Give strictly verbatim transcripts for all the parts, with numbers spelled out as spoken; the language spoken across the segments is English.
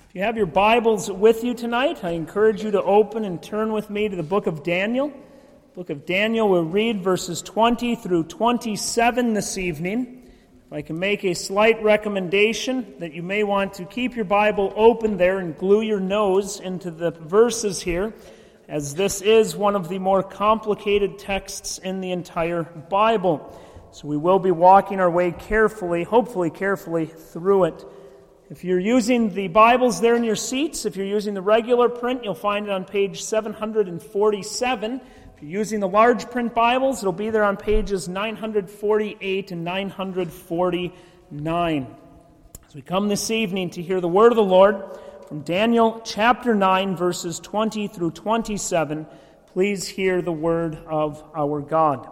If you have your Bibles with you tonight, I encourage you to open and turn with me to the book of Daniel. Book of Daniel, we'll read verses twenty through twenty-seven this evening. If I can make a slight recommendation that you may want to keep your Bible open there and glue your nose into the verses here, as this is one of the more complicated texts in the entire Bible. So we will be walking our way carefully, hopefully carefully, through it. If you're using the Bibles there in your seats, if you're using the regular print, you'll find it on page seven hundred forty-seven. If you're using the large print Bibles, it'll be there on pages nine hundred forty-eight and nine hundred forty-nine. As we come this evening to hear the word of the Lord from Daniel chapter nine, verses twenty through twenty-seven, please hear the word of our God.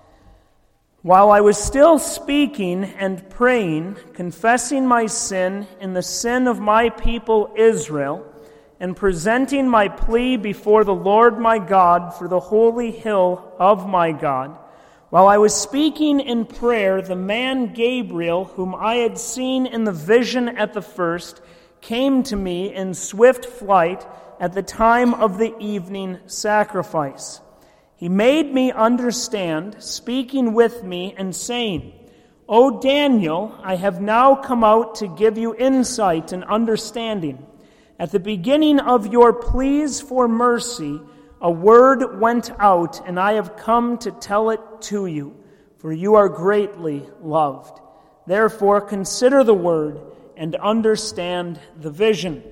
While I was still speaking and praying, confessing my sin in the sin of my people Israel, and presenting my plea before the Lord my God for the holy hill of my God, while I was speaking in prayer, the man Gabriel, whom I had seen in the vision at the first, came to me in swift flight at the time of the evening sacrifice. He made me understand, speaking with me and saying, O Daniel, I have now come out to give you insight and understanding. At the beginning of your pleas for mercy, a word went out, and I have come to tell it to you, for you are greatly loved. Therefore, consider the word and understand the vision.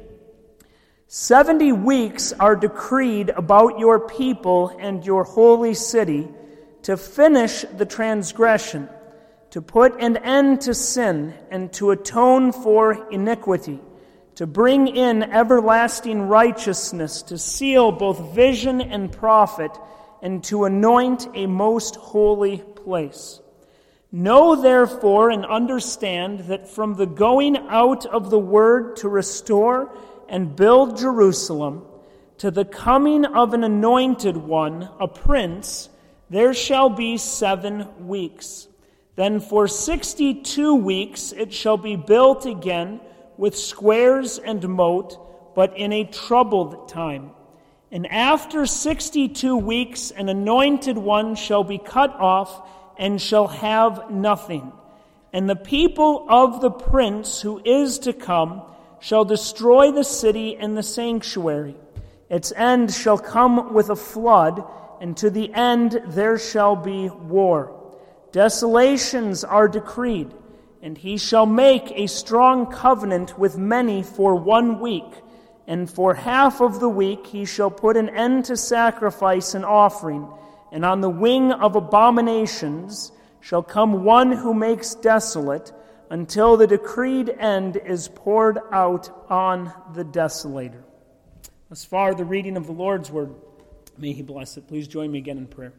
Seventy weeks are decreed about your people and your holy city to finish the transgression, to put an end to sin, and to atone for iniquity, to bring in everlasting righteousness, to seal both vision and prophet, and to anoint a most holy place. Know therefore and understand that from the going out of the word to restore and build Jerusalem, to the coming of an anointed one, a prince, there shall be seven weeks. Then for sixty-two weeks it shall be built again with squares and moat, but in a troubled time. And after sixty-two weeks an anointed one shall be cut off and shall have nothing. And the people of the prince who is to come shall destroy the city and the sanctuary. Its end shall come with a flood, and to the end there shall be war. Desolations are decreed, and he shall make a strong covenant with many for one week, and for half of the week he shall put an end to sacrifice and offering, and on the wing of abominations shall come one who makes desolate, until the decreed end is poured out on the desolator. Thus far, the reading of the Lord's word. May he bless it. Please join me again in prayer.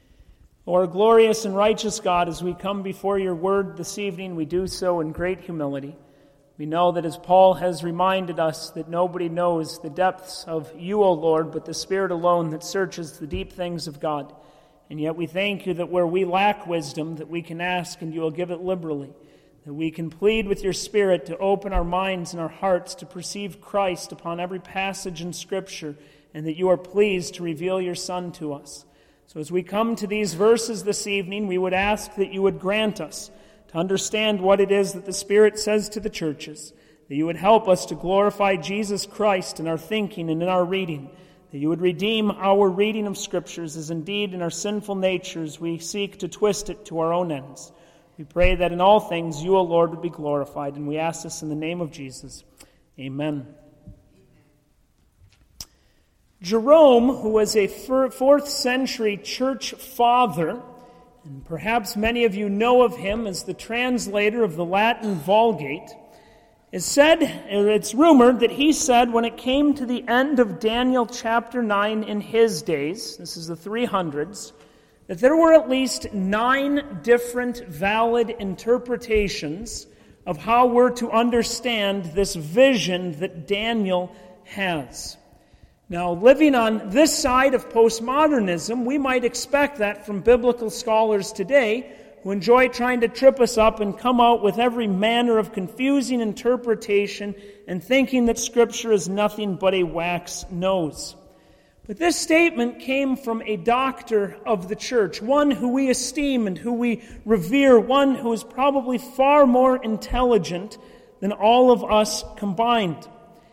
O our glorious and righteous God, as we come before your word this evening, we do so in great humility. We know that as Paul has reminded us that nobody knows the depths of you, O Lord, but the Spirit alone that searches the deep things of God. And yet we thank you that where we lack wisdom, that we can ask and you will give it liberally. That we can plead with your Spirit to open our minds and our hearts to perceive Christ upon every passage in Scripture, and that you are pleased to reveal your Son to us. So as we come to these verses this evening, we would ask that you would grant us to understand what it is that the Spirit says to the churches, that you would help us to glorify Jesus Christ in our thinking and in our reading, that you would redeem our reading of Scriptures, as indeed in our sinful natures we seek to twist it to our own ends. We pray that in all things you, O Lord, would be glorified, and we ask this in the name of Jesus. Amen. Jerome, who was a fourth century church father, and perhaps many of you know of him as the translator of the Latin Vulgate, is said, or it's rumored that he said when it came to the end of Daniel chapter nine in his days, this is the three hundreds, that there were at least nine different valid interpretations of how we're to understand this vision that Daniel has. Now, living on this side of postmodernism, we might expect that from biblical scholars today, who enjoy trying to trip us up and come out with every manner of confusing interpretation and thinking that Scripture is nothing but a wax nose. But this statement came from a doctor of the church, one who we esteem and who we revere, one who is probably far more intelligent than all of us combined.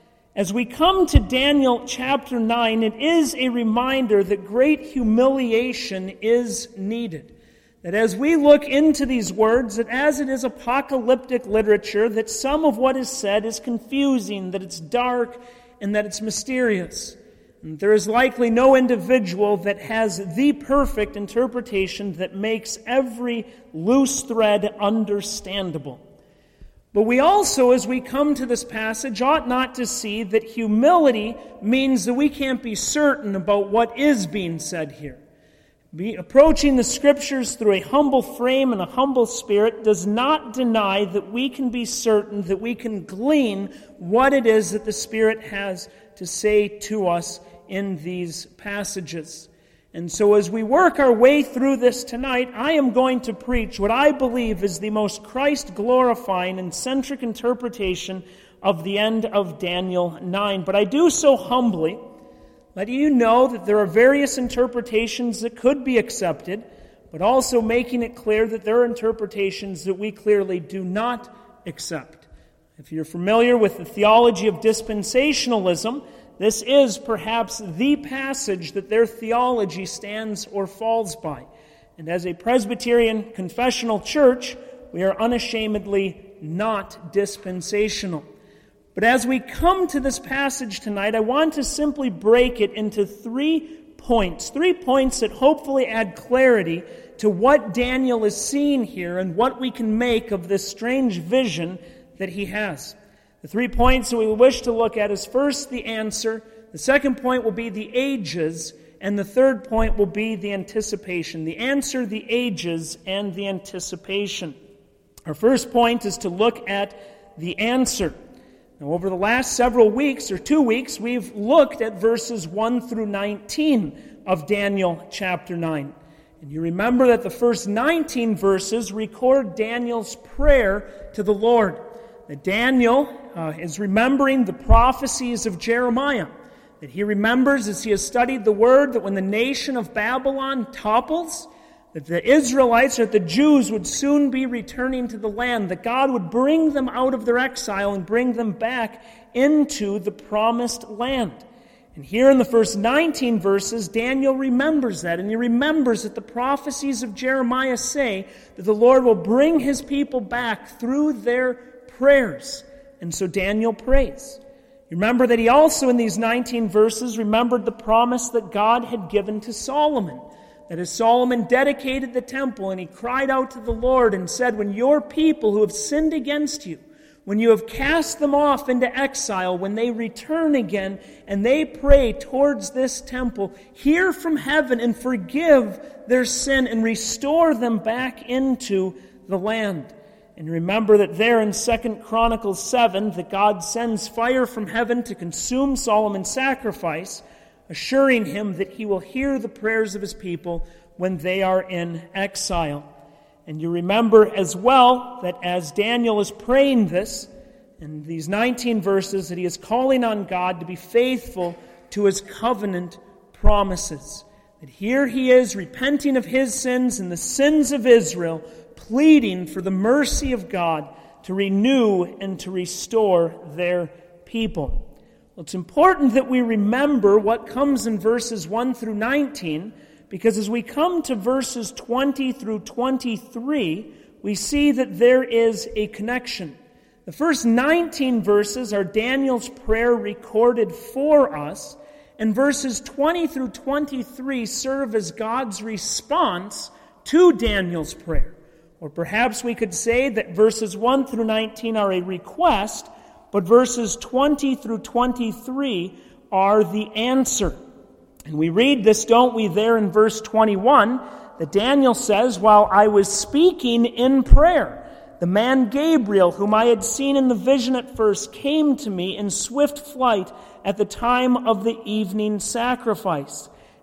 As we come to Daniel chapter nine, it is a reminder that great humiliation is needed. That as we look into these words, that as it is apocalyptic literature, that some of what is said is confusing, that it's dark, and that it's mysterious. And there is likely no individual that has the perfect interpretation that makes every loose thread understandable. But we also, as we come to this passage, ought not to see that humility means that we can't be certain about what is being said here. Be, approaching the Scriptures through a humble frame and a humble spirit does not deny that we can be certain, that we can glean what it is that the Spirit has to say to us in these passages. And so as we work our way through this tonight, I am going to preach what I believe is the most Christ-glorifying and centric interpretation of the end of Daniel nine. But I do so humbly, letting you know that there are various interpretations that could be accepted, but also making it clear that there are interpretations that we clearly do not accept. If you're familiar with the theology of dispensationalism, this is perhaps the passage that their theology stands or falls by. And as a Presbyterian confessional church, we are unashamedly not dispensational. But as we come to this passage tonight, I want to simply break it into three points. Three points that hopefully add clarity to what Daniel is seeing here and what we can make of this strange vision that he has. The three points that we wish to look at is first the answer, the second point will be the ages, and the third point will be the anticipation. The answer, the ages, and the anticipation. Our first point is to look at the answer. Now, over the last several weeks, or two weeks, we've looked at verses one through nineteen of Daniel chapter nine. And you remember that the first nineteen verses record Daniel's prayer to the Lord. That Daniel uh, is remembering the prophecies of Jeremiah. That he remembers as he has studied the word that when the nation of Babylon topples, that the Israelites, or the Jews, would soon be returning to the land. That God would bring them out of their exile and bring them back into the promised land. And here in the first nineteen verses, Daniel remembers that. And he remembers that the prophecies of Jeremiah say that the Lord will bring his people back through their prayers. And so Daniel prays. You remember that he also in these nineteen verses remembered the promise that God had given to Solomon. That as Solomon dedicated the temple and he cried out to the Lord and said, when your people who have sinned against you, when you have cast them off into exile, when they return again and they pray towards this temple, hear from heaven and forgive their sin and restore them back into the land. And remember that there in Second Chronicles seven, that God sends fire from heaven to consume Solomon's sacrifice, assuring him that he will hear the prayers of his people when they are in exile. And you remember as well that as Daniel is praying this, in these nineteen verses, that he is calling on God to be faithful to his covenant promises. That here he is repenting of his sins and the sins of Israel, pleading for the mercy of God to renew and to restore their people. Well, it's important that we remember what comes in verses one through nineteen, because as we come to verses twenty through twenty-three, we see that there is a connection. The first nineteen verses are Daniel's prayer recorded for us, and verses twenty through twenty-three serve as God's response to Daniel's prayer. Or perhaps we could say that verses one through nineteen are a request, but verses twenty through twenty-three are the answer. And we read this, don't we, there in verse twenty-one, that Daniel says, while I was speaking in prayer, the man Gabriel, whom I had seen in the vision at first, came to me in swift flight at the time of the evening sacrifice.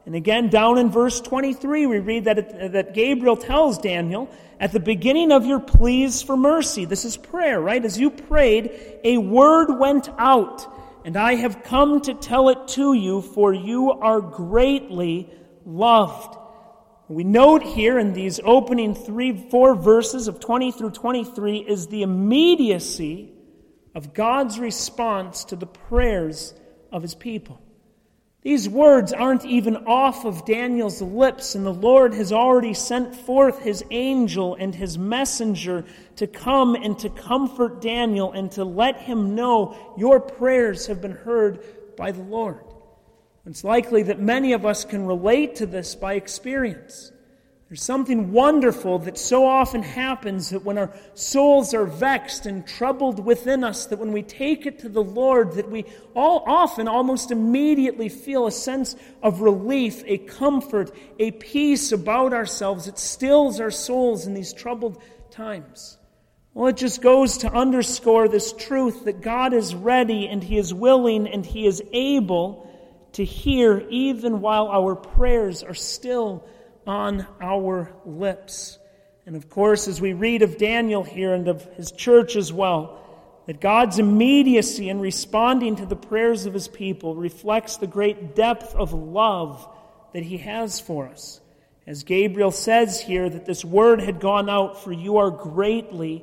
And again, down in verse twenty-three, we read that, it, that Gabriel tells Daniel, at the beginning of your pleas for mercy, this is prayer, right? As you prayed, a word went out, and I have come to tell it to you, for you are greatly loved. We note here in these opening three, four verses of twenty through twenty-three is the immediacy of God's response to the prayers of his people. These words aren't even off of Daniel's lips, and the Lord has already sent forth his angel and his messenger to come and to comfort Daniel and to let him know your prayers have been heard by the Lord. It's likely that many of us can relate to this by experience. There's something wonderful that so often happens that when our souls are vexed and troubled within us, that when we take it to the Lord, that we all often almost immediately feel a sense of relief, a comfort, a peace about ourselves. It stills our souls in these troubled times. Well, it just goes to underscore this truth that God is ready and he is willing and he is able to hear even while our prayers are still on our lips. And of course, as we read of Daniel here and of his church as well, that God's immediacy in responding to the prayers of his people reflects the great depth of love that he has for us. As Gabriel says here, that this word had gone out, for you are greatly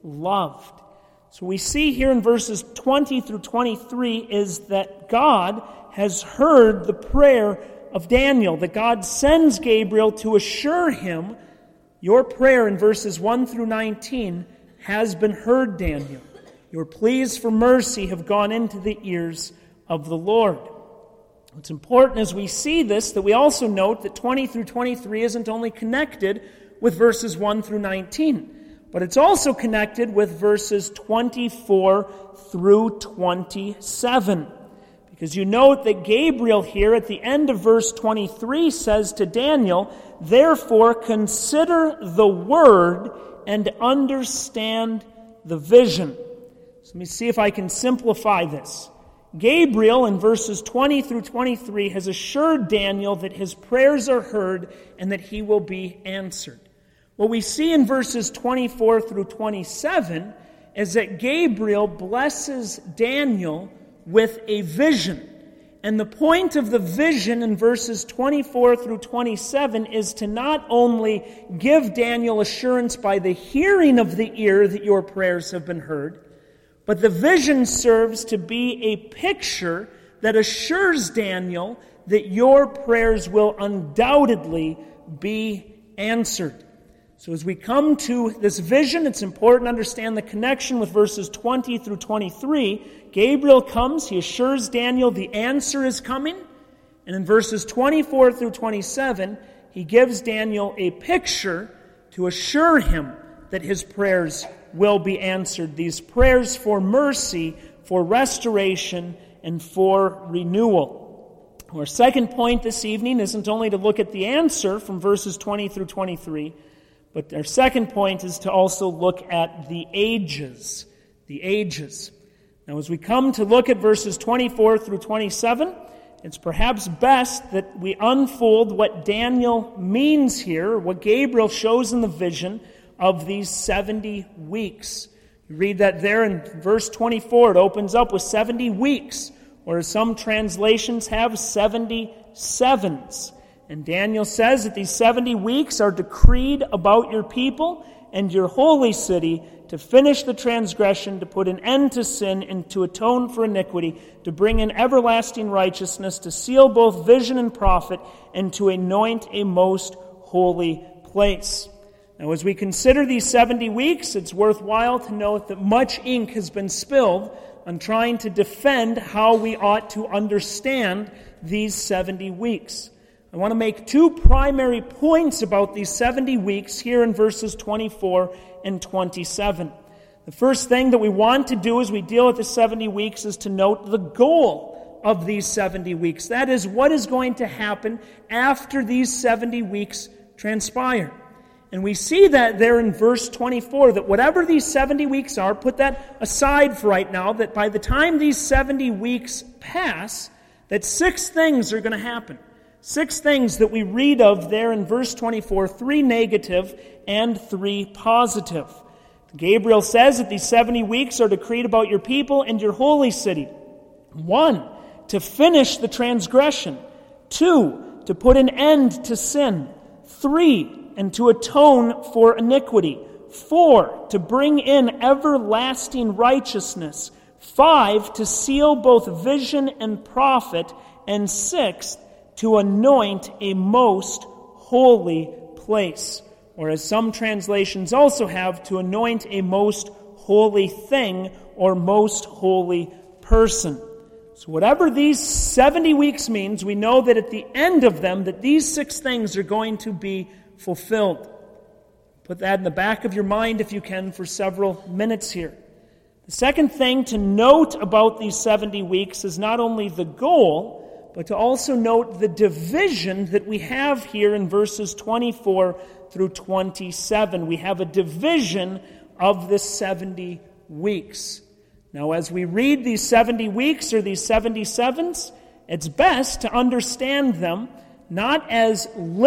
loved. So we see here in verses twenty through twenty-three is that God has heard the prayer of Daniel, that God sends Gabriel to assure him, your prayer in verses one through nineteen has been heard, Daniel. Your pleas for mercy have gone into the ears of the Lord. It's important as we see this that we also note that twenty through twenty-three isn't only connected with verses one through nineteen, but it's also connected with verses twenty-four through twenty-seven. Because you note that Gabriel here at the end of verse twenty-three says to Daniel, therefore consider the word and understand the vision. So let me see if I can simplify this. Gabriel in verses twenty through twenty-three has assured Daniel that his prayers are heard and that he will be answered. What we see in verses twenty-four through twenty-seven is that Gabriel blesses Daniel with a vision. And the point of the vision in verses twenty-four through twenty-seven is to not only give Daniel assurance by the hearing of the ear that your prayers have been heard, but the vision serves to be a picture that assures Daniel that your prayers will undoubtedly be answered. So as we come to this vision, it's important to understand the connection with verses twenty through twenty-three. Gabriel comes, he assures Daniel the answer is coming. And in verses twenty-four through twenty-seven, he gives Daniel a picture to assure him that his prayers will be answered. These prayers for mercy, for restoration, and for renewal. Our second point this evening isn't only to look at the answer from verses twenty through twenty-three, but our second point is to also look at the ages. The ages. Now, as we come to look at verses twenty-four through twenty-seven, it's perhaps best that we unfold what Daniel means here, what Gabriel shows in the vision of these seventy weeks. You read that there in verse twenty-four. It opens up with seventy weeks, or as some translations have, seventy sevens. And Daniel says that these seventy weeks are decreed about your people and your holy city to finish the transgression, to put an end to sin, and to atone for iniquity, to bring in everlasting righteousness, to seal both vision and prophet, and to anoint a most holy place. Now, as we consider these seventy weeks, it's worthwhile to note that much ink has been spilled on trying to defend how we ought to understand these seventy weeks. I want to make two primary points about these seventy weeks here in verses twenty-four and twenty-seven. The first thing that we want to do as we deal with the seventy weeks is to note the goal of these seventy weeks. That is, what is going to happen after these seventy weeks transpire. And we see that there in verse twenty-four, that whatever these seventy weeks are, put that aside for right now, that by the time these seventy weeks pass, that six things are going to happen. Six things that we read of there in verse twenty-four, three negative and three positive. Gabriel says that these seventy weeks are decreed about your people and your holy city. One, to finish the transgression. Two, to put an end to sin. Three, and to atone for iniquity. Four, to bring in everlasting righteousness. Five, to seal both vision and prophet. And six, to anoint a most holy place. Or as some translations also have, to anoint a most holy thing or most holy person. So whatever these seventy weeks means, we know that at the end of them, that these six things are going to be fulfilled. Put that in the back of your mind if you can for several minutes here. The second thing to note about these seventy weeks is not only the goal, but to also note the division that we have here in verses twenty-four through twenty-seven. We have a division of the seventy weeks. Now, as we read these seventy weeks or these seventy-sevens, it's best to understand them not as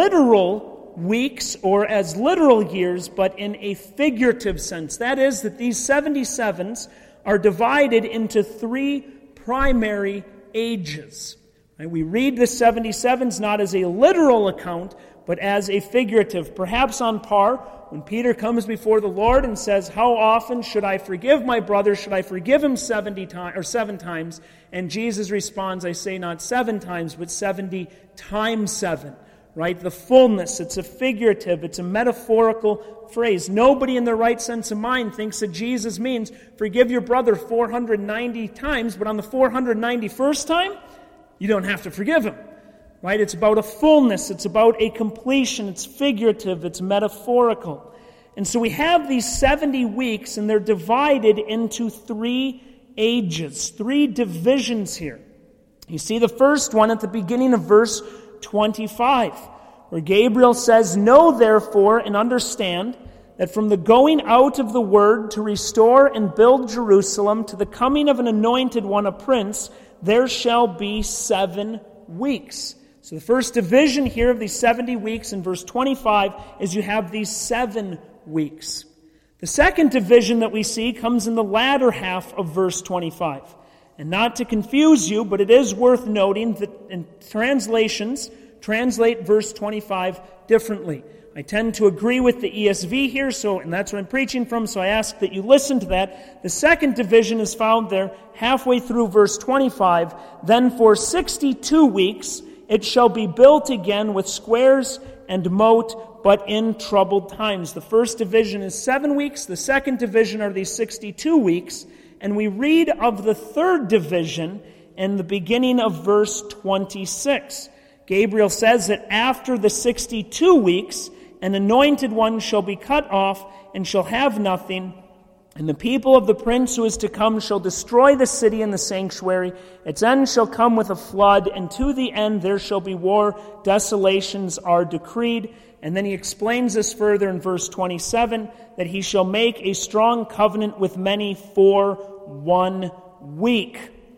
literal weeks or as literal years, but in a figurative sense. That is, that these seventy-sevens are divided into three primary ages. Right? We read the seventy-sevens not as a literal account, but as a figurative, perhaps on par when Peter comes before the Lord and says, "How often should I forgive my brother? Should I forgive him seventy times or seven times?" And Jesus responds, "I say not seven times, but seventy times seven." Right? The fullness, it's a figurative, it's a metaphorical phrase. Nobody in their right sense of mind thinks that Jesus means forgive your brother four hundred ninety times, but on the four hundred ninety-first time, you don't have to forgive him. Right? It's about a fullness, it's about a completion, it's figurative, it's metaphorical. And so we have these seventy weeks, and they're divided into three ages, three divisions here. You see the first one at the beginning of verse twenty-five, where Gabriel says, "Know therefore and understand that from the going out of the word to restore and build Jerusalem to the coming of an anointed one, a prince, there shall be seven weeks." So the first division here of these seventy weeks in verse twenty-five is you have these seven weeks. The second division that we see comes in the latter half of verse twenty-five. And not to confuse you, but it is worth noting that in translations translate verse twenty-five differently. I tend to agree with the E S V here, so and that's what I'm preaching from, so I ask that you listen to that. The second division is found there halfway through verse twenty-five. "Then for sixty-two weeks it shall be built again with squares and moat, but in troubled times." The first division is seven weeks. The second division are these sixty-two weeks. And we read of the third division in the beginning of verse twenty-six. Gabriel says that after the sixty-two weeks, an anointed one shall be cut off and shall have nothing, and the people of the prince who is to come shall destroy the city and the sanctuary. Its end shall come with a flood, and to the end there shall be war. Desolations are decreed. And then he explains this further in verse twenty-seven, that he shall make a strong covenant with many for one week.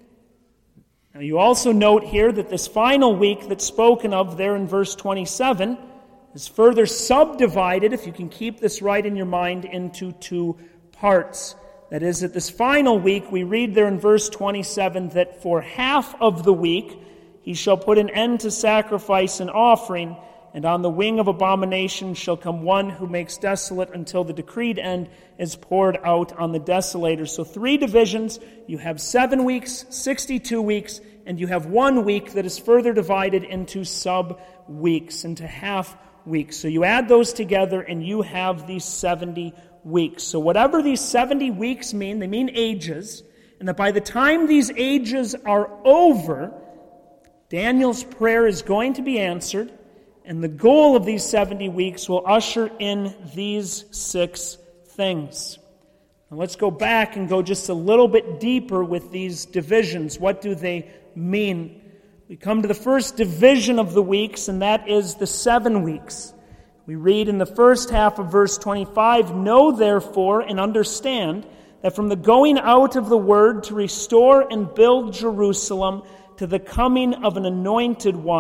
Now you also note here that this final week that's spoken of there in verse twenty-seven is further subdivided, if you can keep this right in your mind, into two parts. That is, that this final week, we read there in verse twenty-seven that for half of the week he shall put an end to sacrifice and offering, and on the wing of abomination shall come one who makes desolate until the decreed end is poured out on the desolator. So three divisions. You have seven weeks, sixty-two weeks, and you have one week that is further divided into sub-weeks, into half-weeks. So you add those together and you have these seventy weeks. So whatever these seventy weeks mean, they mean ages, and that by the time these ages are over, Daniel's prayer is going to be answered, and the goal of these seventy weeks will usher in these six things. Now let's go back and go just a little bit deeper with these divisions. What do they mean? We come to the first division of the weeks, and that is the seven weeks. We read in the first half of verse twenty-five, "Know therefore and understand that from the going out of the word to restore and build Jerusalem to the coming of an anointed one,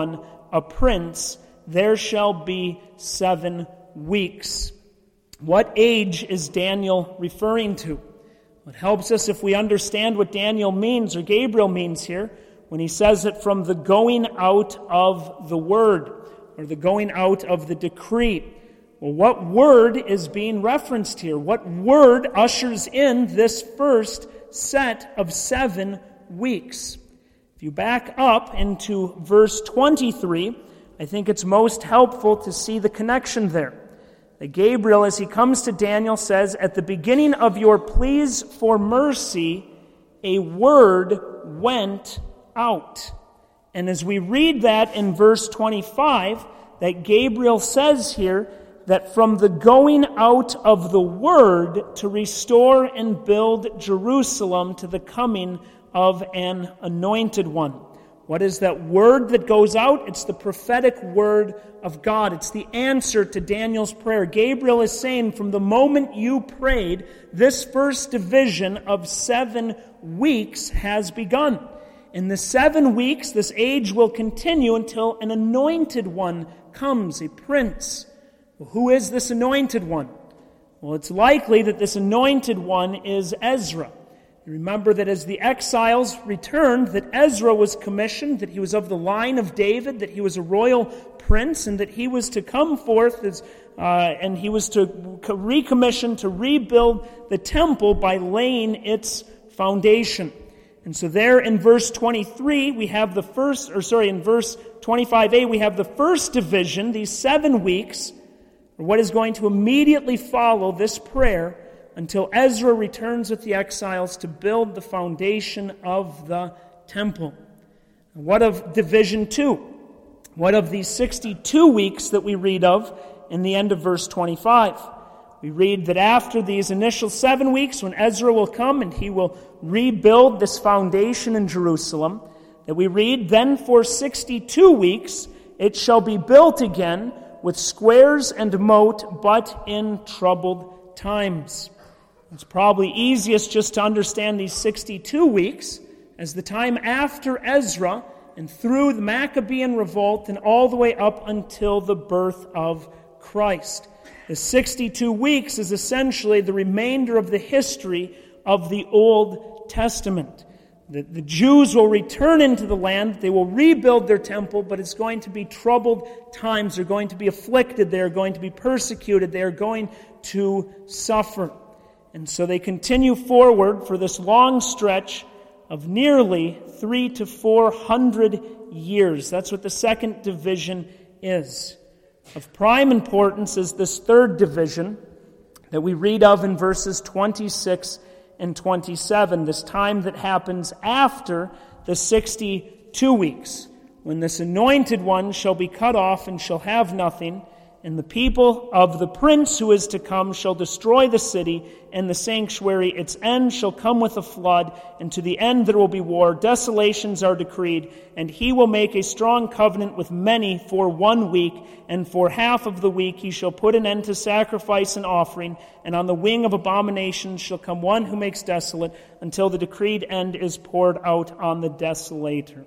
a prince, there shall be seven weeks. What age is Daniel referring to? It helps us if we understand what Daniel means, or Gabriel means here, when he says it from the going out of the word, or the going out of the decree. Well, what word is being referenced here? What word ushers in this first set of seven weeks? If you back up into verse twenty-three, I think it's most helpful to see the connection there. That Gabriel, as he comes to Daniel, says, at the beginning of your pleas for mercy, a word went out. And as we read that in verse twenty-five, that Gabriel says here that from the going out of the word to restore and build Jerusalem to the coming of an anointed one. What is that word that goes out? It's the prophetic word of God. It's the answer to Daniel's prayer. Gabriel is saying, from the moment you prayed, this first division of seven weeks has begun. In the seven weeks, this age will continue until an anointed one comes, a prince. Well, who is this anointed one? Well, it's likely that this anointed one is Ezra. You remember that as the exiles returned, that Ezra was commissioned, that he was of the line of David, that he was a royal prince, and that he was to come forth as, uh, and he was to recommission to rebuild the temple by laying its foundation. And so there in verse twenty-three, we have the first, or sorry, in verse twenty-five a, we have the first division, these seven weeks, or what is going to immediately follow this prayer until Ezra returns with the exiles to build the foundation of the temple. And what of division two? What of these sixty-two weeks that we read of in the end of verse twenty-five? We read that after these initial seven weeks, when Ezra will come and he will rebuild this foundation in Jerusalem, that we read, then for sixty-two weeks it shall be built again with squares and moat, but in troubled times. It's probably easiest just to understand these sixty-two weeks as the time after Ezra and through the Maccabean revolt and all the way up until the birth of Christ. The sixty-two weeks is essentially the remainder of the history of the Old Testament. The, the Jews will return into the land, they will rebuild their temple, but it's going to be troubled times. They're going to be afflicted, they're going to be persecuted, they're going to suffer. And so they continue forward for this long stretch of nearly three to four hundred years. That's what the second division is. Of prime importance is this third division that we read of in verses twenty-six and twenty-seven, this time that happens after the sixty-two weeks, when this anointed one shall be cut off and shall have nothing, and the people of the prince who is to come shall destroy the city and the sanctuary. Its end shall come with a flood, and to the end there will be war. Desolations are decreed, and he will make a strong covenant with many for one week, and for half of the week he shall put an end to sacrifice and offering, and on the wing of abominations shall come one who makes desolate, until the decreed end is poured out on the desolator.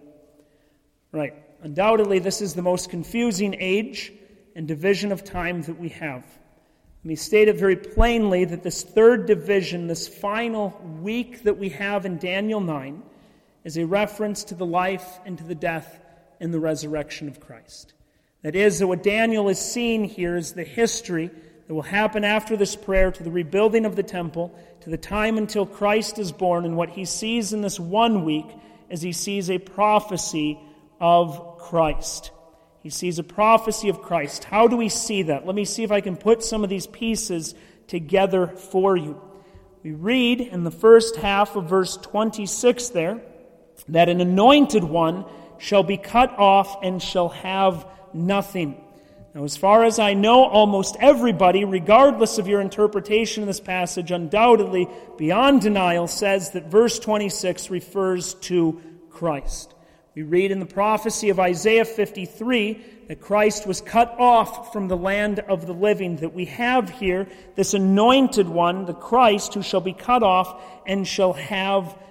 Right. Undoubtedly, this is the most confusing age and division of time that we have. Let me state it very plainly that this third division, this final week that we have in Daniel nine, is a reference to the life and to the death and the resurrection of Christ. That is, that what Daniel is seeing here is the history that will happen after this prayer to the rebuilding of the temple, to the time until Christ is born, and what he sees in this one week is he sees a prophecy of Christ. He sees a prophecy of Christ. How do we see that? Let me see if I can put some of these pieces together for you. We read in the first half of verse twenty-six there, that an anointed one shall be cut off and shall have nothing. Now, as far as I know, almost everybody, regardless of your interpretation of this passage, undoubtedly, beyond denial, says that verse twenty-six refers to Christ. We read in the prophecy of Isaiah fifty-three that Christ was cut off from the land of the living, that we have here this anointed one, the Christ, who shall be cut off and shall have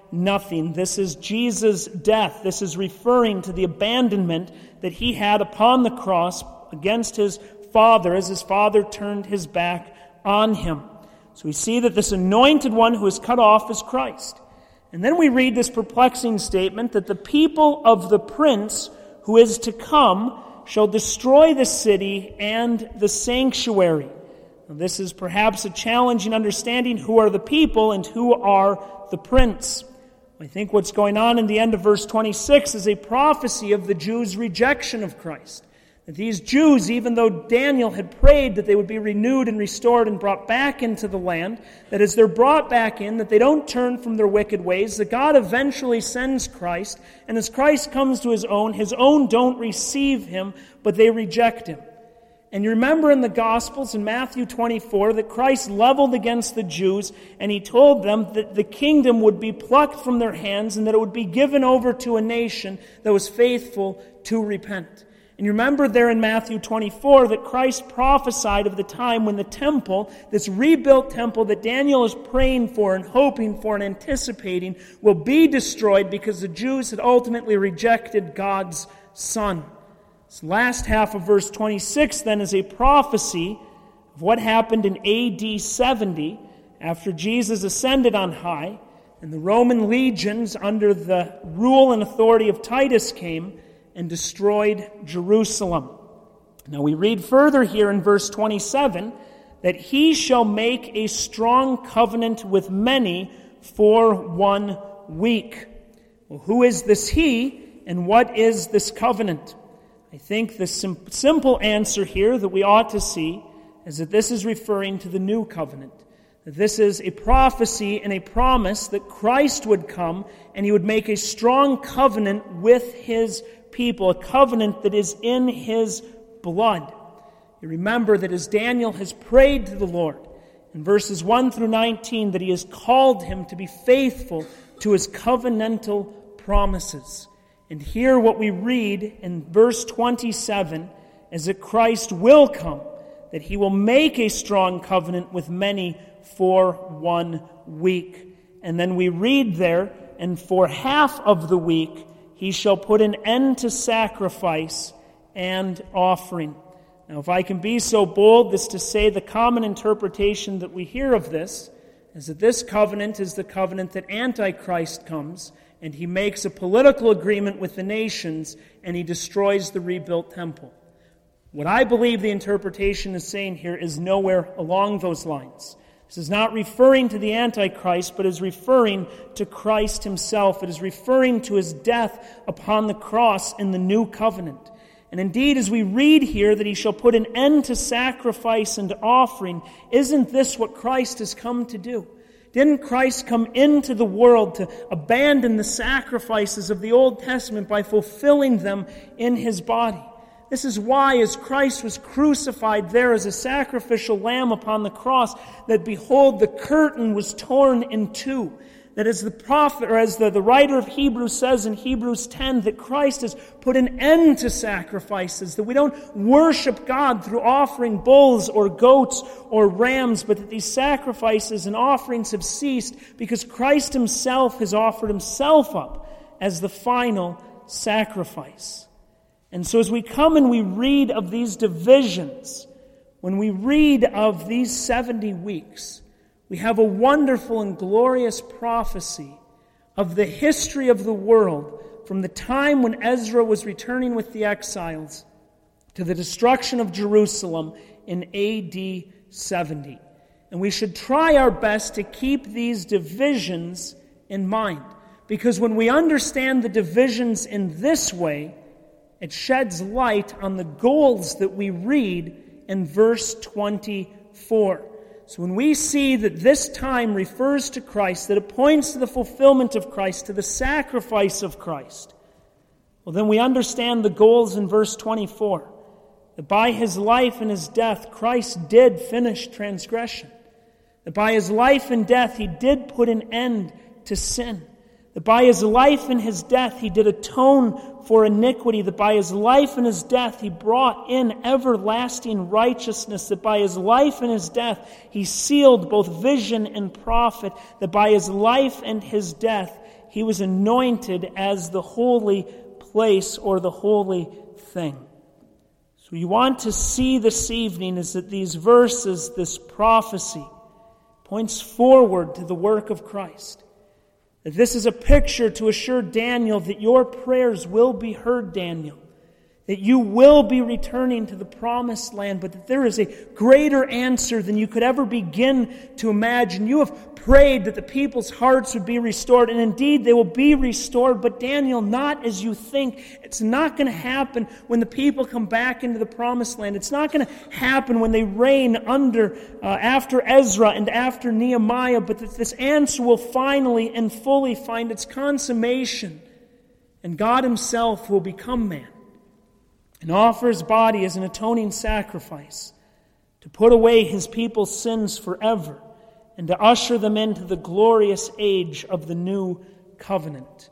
nothing. This is Jesus' death. This is referring to the abandonment that he had upon the cross against his Father as his Father turned his back on him. So we see that this anointed one who is cut off is Christ. And then we read this perplexing statement that the people of the prince who is to come shall destroy the city and the sanctuary. Now, this is perhaps a challenge in understanding who are the people and who are the prince. I think what's going on in the end of verse twenty-six is a prophecy of the Jews' rejection of Christ. That these Jews, even though Daniel had prayed that they would be renewed and restored and brought back into the land, that as they're brought back in, that they don't turn from their wicked ways, that God eventually sends Christ, and as Christ comes to his own, his own don't receive him, but they reject him. And you remember in the Gospels, in Matthew twenty-four, that Christ leveled against the Jews, and he told them that the kingdom would be plucked from their hands and that it would be given over to a nation that was faithful to repent. And you remember there in Matthew twenty-four that Christ prophesied of the time when the temple, this rebuilt temple that Daniel is praying for and hoping for and anticipating, will be destroyed because the Jews had ultimately rejected God's Son. This last half of verse twenty-six then is a prophecy of what happened in A D seventy after Jesus ascended on high and the Roman legions under the rule and authority of Titus came and destroyed Jerusalem. Now we read further here in verse twenty-seven that he shall make a strong covenant with many for one week. Well, who is this he and what is this covenant? I think the sim- simple answer here that we ought to see is that this is referring to the new covenant. That this is a prophecy and a promise that Christ would come and he would make a strong covenant with his people, a covenant that is in his blood. You remember that as Daniel has prayed to the Lord in verses one through nineteen, that he has called him to be faithful to his covenantal promises. And here what we read in verse twenty-seven is that Christ will come, that he will make a strong covenant with many for one week. And then we read there, and for half of the week he shall put an end to sacrifice and offering. Now, if I can be so bold as to say the common interpretation that we hear of this is that this covenant is the covenant that Antichrist comes, and he makes a political agreement with the nations, and he destroys the rebuilt temple. What I believe the interpretation is saying here is nowhere along those lines. This is not referring to the Antichrist, but is referring to Christ himself. It is referring to his death upon the cross in the new covenant. And indeed, as we read here that he shall put an end to sacrifice and offering, isn't this what Christ has come to do? Didn't Christ come into the world to abandon the sacrifices of the Old Testament by fulfilling them in his body? This is why, as Christ was crucified there as a sacrificial lamb upon the cross, that behold, the curtain was torn in two. That as the prophet, or as the, the writer of Hebrews says in Hebrews ten, that Christ has put an end to sacrifices, that we don't worship God through offering bulls or goats or rams, but that these sacrifices and offerings have ceased because Christ himself has offered himself up as the final sacrifice. And so as we come and we read of these divisions, when we read of these seventy weeks, we have a wonderful and glorious prophecy of the history of the world from the time when Ezra was returning with the exiles to the destruction of Jerusalem in A D seventy. And we should try our best to keep these divisions in mind, because when we understand the divisions in this way, it sheds light on the goals that we read in verse twenty-four. So when we see that this time refers to Christ, that it points to the fulfillment of Christ, to the sacrifice of Christ, well, then we understand the goals in verse twenty-four. That by his life and his death, Christ did finish transgression. That by his life and death, he did put an end to sin. That by his life and his death, he did atone for iniquity. That by his life and his death, he brought in everlasting righteousness. That by his life and his death, he sealed both vision and prophet. That by his life and his death, he was anointed as the holy place or the holy thing. So you want to see this evening is that these verses, this prophecy, points forward to the work of Christ. That this is a picture to assure Daniel that your prayers will be heard, Daniel. That you will be returning to the promised land, but that there is a greater answer than you could ever begin to imagine. You have prayed that the people's hearts would be restored, and indeed they will be restored, but Daniel, not as you think. It's not going to happen when the people come back into the promised land. It's not going to happen when they reign under, uh, after Ezra and after Nehemiah, but that this answer will finally and fully find its consummation, and God Himself will become man and offer His body as an atoning sacrifice to put away His people's sins forever and to usher them into the glorious age of the new covenant.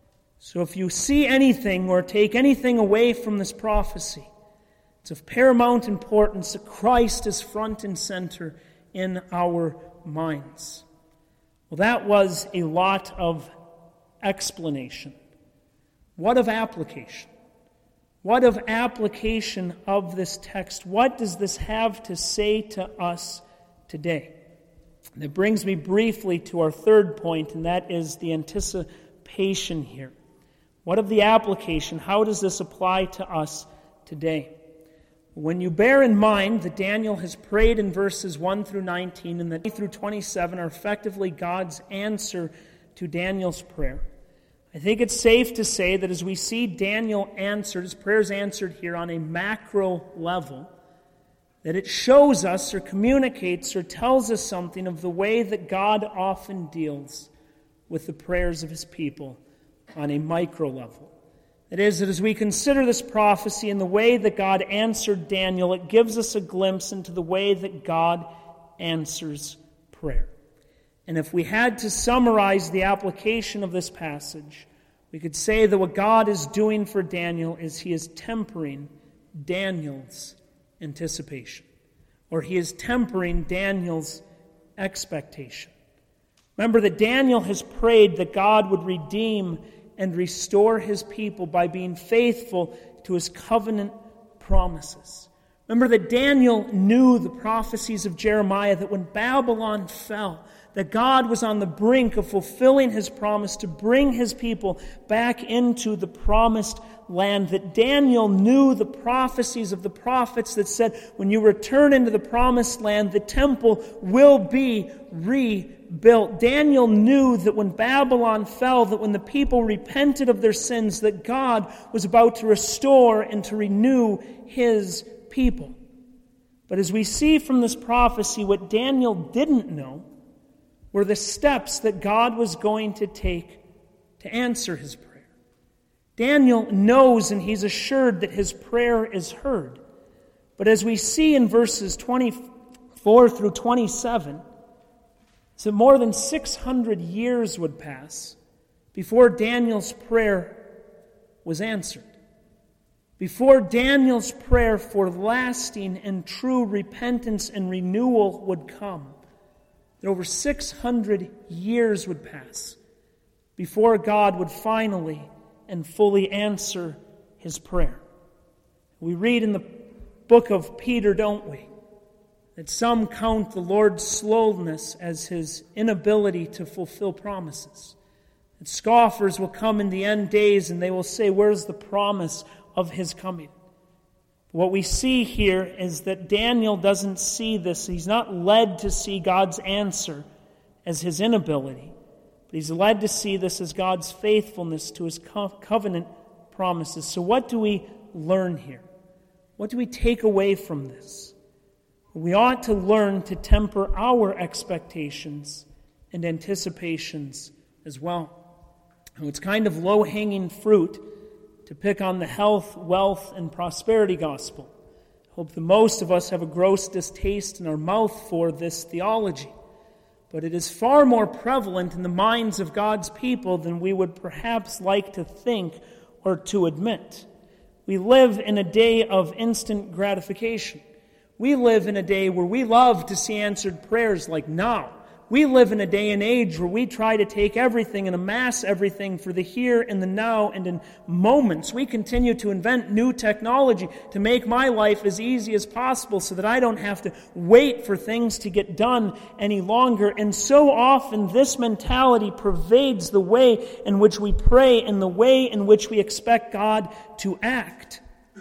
So if you see anything or take anything away from this prophecy, it's of paramount importance that Christ is front and center in our minds. Well, that was a lot of explanation. What of application? What of application of this text? What does this have to say to us today? And it brings me briefly to our third point, and that is the anticipation here. What of the application? How does this apply to us today? When you bear in mind that Daniel has prayed in verses one through nineteen, and that through twenty-seven are effectively God's answer to Daniel's prayer, I think it's safe to say that as we see Daniel answered, his prayers answered here on a macro level, that it shows us or communicates or tells us something of the way that God often deals with the prayers of His people on a micro level. It is that as we consider this prophecy and the way that God answered Daniel, it gives us a glimpse into the way that God answers prayer. And if we had to summarize the application of this passage, we could say that what God is doing for Daniel is He is tempering Daniel's anticipation, or He is tempering Daniel's expectation. Remember that Daniel has prayed that God would redeem and restore His people by being faithful to His covenant promises. Remember that Daniel knew the prophecies of Jeremiah, that when Babylon fell, that God was on the brink of fulfilling His promise to bring His people back into the promised land. That Daniel knew the prophecies of the prophets that said, when you return into the promised land, the temple will be rebuilt. Daniel knew that when Babylon fell, that when the people repented of their sins, that God was about to restore and to renew His people. But as we see from this prophecy, what Daniel didn't know were the steps that God was going to take to answer his prayer. Daniel knows and he's assured that his prayer is heard. But as we see in verses twenty-four through twenty-seven, so more than six hundred years would pass before Daniel's prayer was answered. Before Daniel's prayer for lasting and true repentance and renewal would come, that over six hundred years would pass before God would finally and fully answer his prayer. We read in the book of Peter, don't we, that some count the Lord's slowness as His inability to fulfill promises. That scoffers will come in the end days and they will say, where's the promise of His coming? What we see here is that Daniel doesn't see this. He's not led to see God's answer as his inability, but he's led to see this as God's faithfulness to His covenant promises. So what do we learn here? What do we take away from this? We ought to learn to temper our expectations and anticipations as well. Now, it's kind of low-hanging fruit to pick on the health, wealth, and prosperity gospel. I hope that most of us have a gross distaste in our mouth for this theology. But it is far more prevalent in the minds of God's people than we would perhaps like to think or to admit. We live in a day of instant gratification. We live in a day where we love to see answered prayers like now. We live in a day and age where we try to take everything and amass everything for the here and the now and in moments. We continue to invent new technology to make my life as easy as possible so that I don't have to wait for things to get done any longer. And so often this mentality pervades the way in which we pray and the way in which we expect God to act.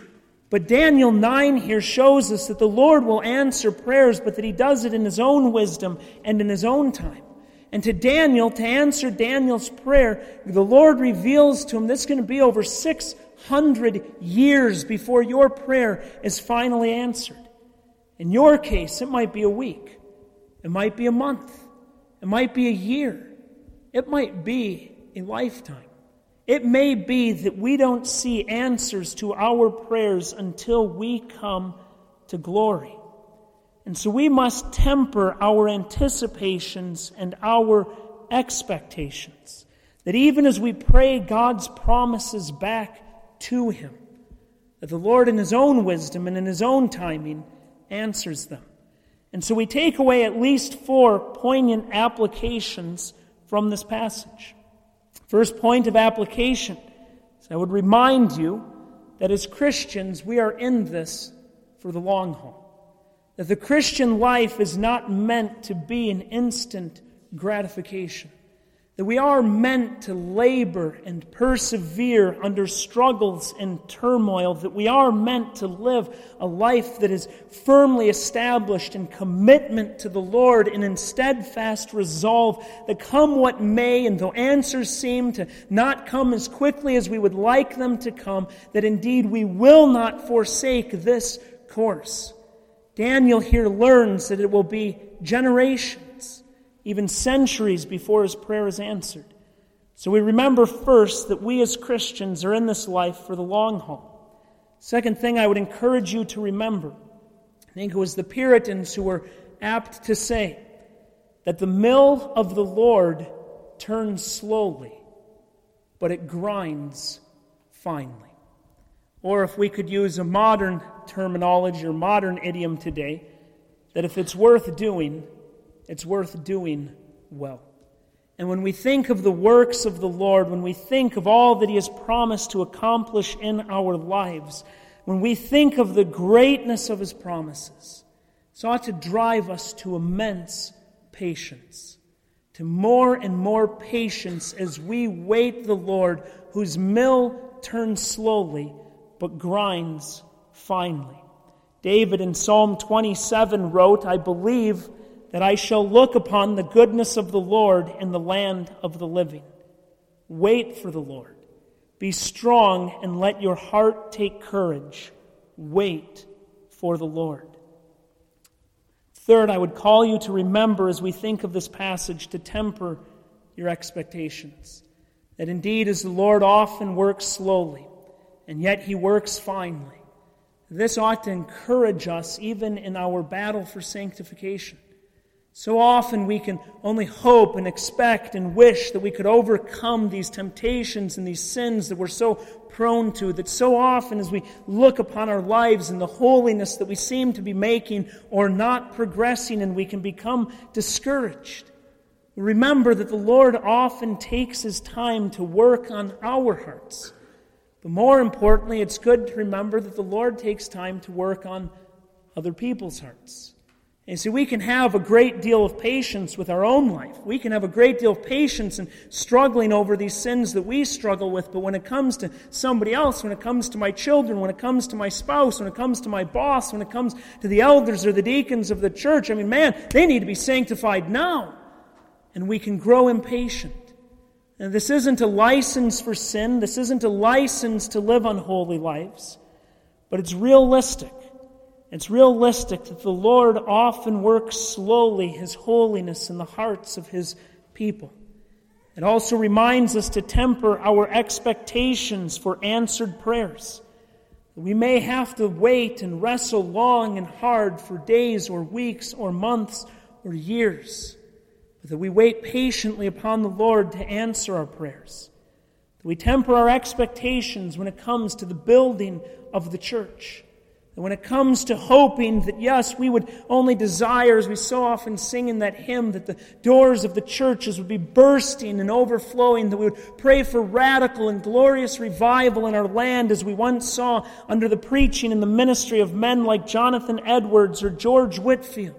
But Daniel nine here shows us that the Lord will answer prayers, but that He does it in His own wisdom and in His own time. And to Daniel, to answer Daniel's prayer, the Lord reveals to him this is going to be over six hundred years before your prayer is finally answered. In your case, it might be a week. It might be a month. It might be a year. It might be a lifetime. It may be that we don't see answers to our prayers until we come to glory. And so we must temper our anticipations and our expectations. That even as we pray God's promises back to Him, that the Lord in His own wisdom and in His own timing answers them. And so we take away at least four poignant applications from this passage. First point of application is I would remind you that as Christians, we are in this for the long haul. That the Christian life is not meant to be an instant gratification. That we are meant to labor and persevere under struggles and turmoil. That we are meant to live a life that is firmly established in commitment to the Lord and in steadfast resolve that come what may, and though answers seem to not come as quickly as we would like them to come, that indeed we will not forsake this course. Daniel here learns that it will be generations, even centuries before his prayer is answered. So we remember first that we as Christians are in this life for the long haul. Second thing I would encourage you to remember, I think it was the Puritans who were apt to say that the mill of the Lord turns slowly, but it grinds finely. Or if we could use a modern terminology or modern idiom today, that if it's worth doing, it's worth doing well. And when we think of the works of the Lord, when we think of all that He has promised to accomplish in our lives, when we think of the greatness of His promises, it ought to drive us to immense patience, to more and more patience as we wait the Lord, whose mill turns slowly but grinds finely. David in Psalm twenty-seven wrote, I believe that I shall look upon the goodness of the Lord in the land of the living. Wait for the Lord. Be strong and let your heart take courage. Wait for the Lord. Third, I would call you to remember as we think of this passage to temper your expectations. That indeed as the Lord often works slowly, and yet He works finely. This ought to encourage us even in our battle for sanctification. So often we can only hope and expect and wish that we could overcome these temptations and these sins that we're so prone to, that so often as we look upon our lives and the holiness that we seem to be making or not progressing, and we can become discouraged. Remember that the Lord often takes His time to work on our hearts. But more importantly, it's good to remember that the Lord takes time to work on other people's hearts. And see, we can have a great deal of patience with our own life. We can have a great deal of patience in struggling over these sins that we struggle with. But when it comes to somebody else, when it comes to my children, when it comes to my spouse, when it comes to my boss, when it comes to the elders or the deacons of the church, I mean, man, they need to be sanctified now. And we can grow impatient. And this isn't a license for sin. This isn't a license to live unholy lives. But it's realistic. It's realistic that the Lord often works slowly His holiness in the hearts of His people. It also reminds us to temper our expectations for answered prayers. We may have to wait and wrestle long and hard for days or weeks or months or years, but that we wait patiently upon the Lord to answer our prayers. That we temper our expectations when it comes to the building of the church. That when it comes to hoping that, yes, we would only desire, as we so often sing in that hymn, that the doors of the churches would be bursting and overflowing, that we would pray for radical and glorious revival in our land, as we once saw under the preaching and the ministry of men like Jonathan Edwards or George Whitefield.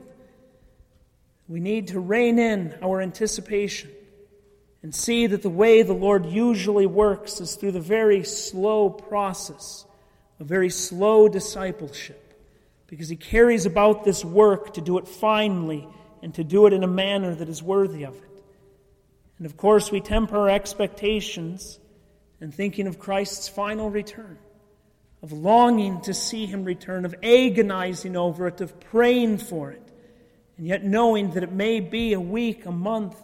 We need to rein in our anticipation and see that the way the Lord usually works is through the very slow process, a very slow discipleship, because He carries about this work to do it finely and to do it in a manner that is worthy of it. And of course, we temper our expectations in thinking of Christ's final return, of longing to see Him return, of agonizing over it, of praying for it, and yet knowing that it may be a week, a month,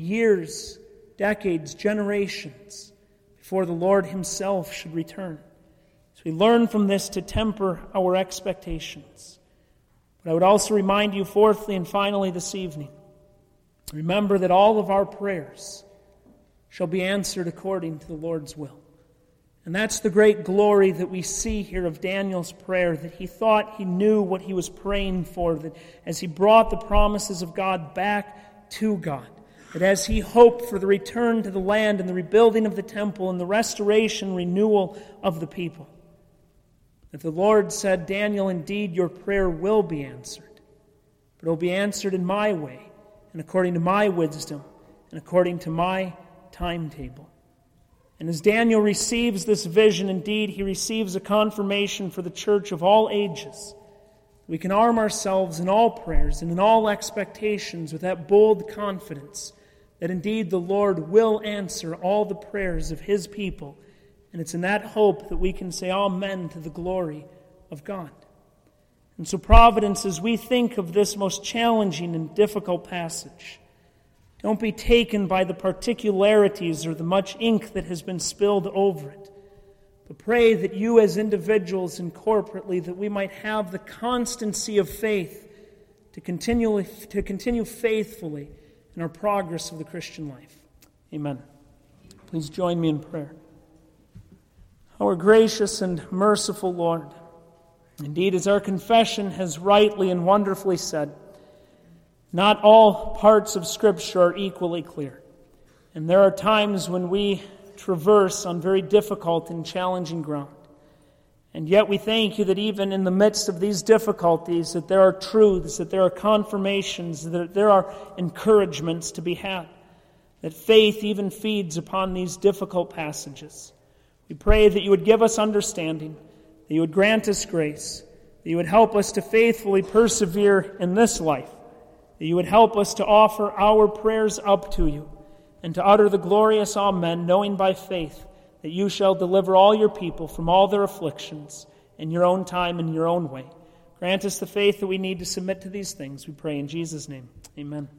years, decades, generations before the Lord Himself should return. So we learn from this to temper our expectations. But I would also remind you, fourthly and finally this evening, remember that all of our prayers shall be answered according to the Lord's will. And that's the great glory that we see here of Daniel's prayer, that he thought he knew what he was praying for, that as he brought the promises of God back to God, that as he hoped for the return to the land and the rebuilding of the temple and the restoration, renewal of the people, that the Lord said, Daniel, indeed your prayer will be answered, but it will be answered in my way and according to my wisdom and according to my timetable. And as Daniel receives this vision, indeed he receives a confirmation for the church of all ages. We can arm ourselves in all prayers and in all expectations with that bold confidence that indeed the Lord will answer all the prayers of His people. And it's in that hope that we can say amen to the glory of God. And so, Providence, as we think of this most challenging and difficult passage, don't be taken by the particularities or the much ink that has been spilled over it. But pray that you as individuals and corporately, that we might have the constancy of faith to continue, to continue faithfully in our progress of the Christian life. Amen. Please join me in prayer. Our gracious and merciful Lord, indeed, as our confession has rightly and wonderfully said, not all parts of Scripture are equally clear. And there are times when we traverse on very difficult and challenging ground. And yet we thank you that even in the midst of these difficulties, that there are truths, that there are confirmations, that there are encouragements to be had, that faith even feeds upon these difficult passages. We pray that you would give us understanding, that you would grant us grace, that you would help us to faithfully persevere in this life, that you would help us to offer our prayers up to you, and to utter the glorious Amen, knowing by faith that you shall deliver all your people from all their afflictions in your own time and your own way. Grant us the faith that we need to submit to these things, we pray in Jesus' name. Amen.